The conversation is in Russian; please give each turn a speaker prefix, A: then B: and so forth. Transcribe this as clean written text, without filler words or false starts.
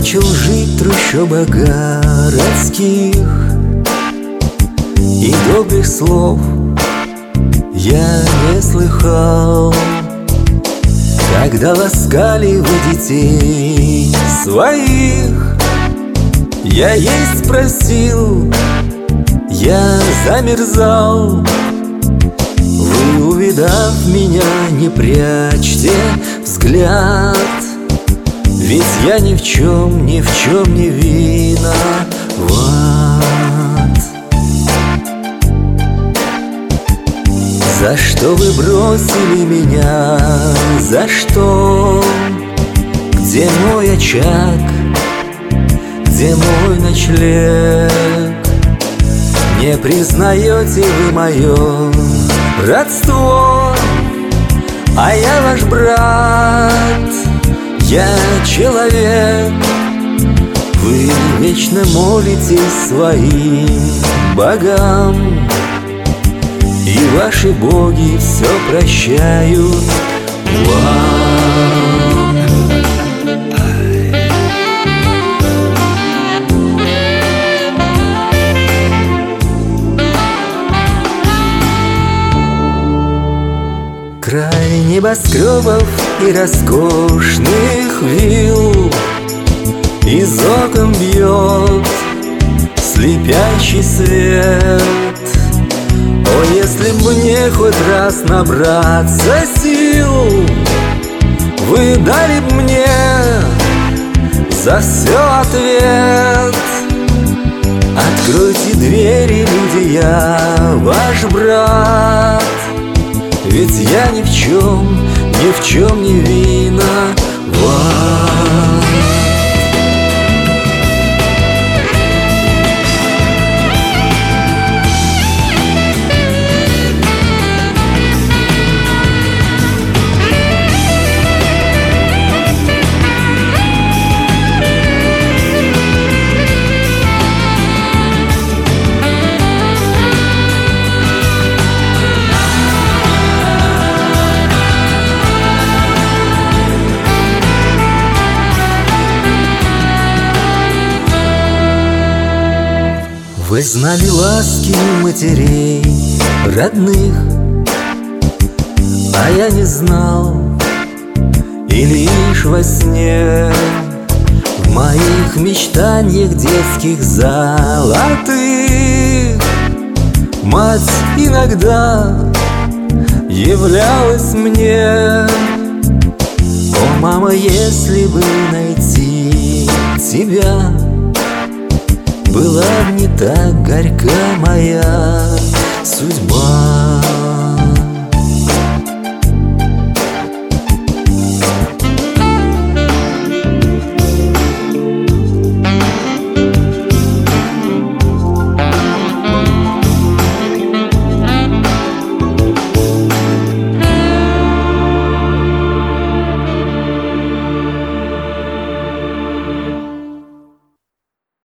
A: начал жить в трущобах городских, и добрых слов я не слыхал. Когда ласкали вы детей своих, я есть просил, я замерзал. Вы, увидав меня, не прячьте взгляд, ведь я ни в чем не виноват. За что вы бросили меня? За что? Где мой очаг? Где мой ночлег? Не признаете вы мое родство, а я ваш брат, я человек. Вы вечно молитесь своим богам, и ваши боги все прощают вам. Край небоскребов и роскошных вилл, из окон бьет слепящий свет. О, если б мне хоть раз набраться сил, вы дали б мне за все ответ. Откройте двери, люди, я ваш брат, ведь я ни в чем не виноват. Вы знали ласки матерей родных, а я не знал, и лишь во сне в моих мечтаниях детских золотых мать иногда являлась мне. О, мама, если бы найти тебя, была б не так горька моя судьба.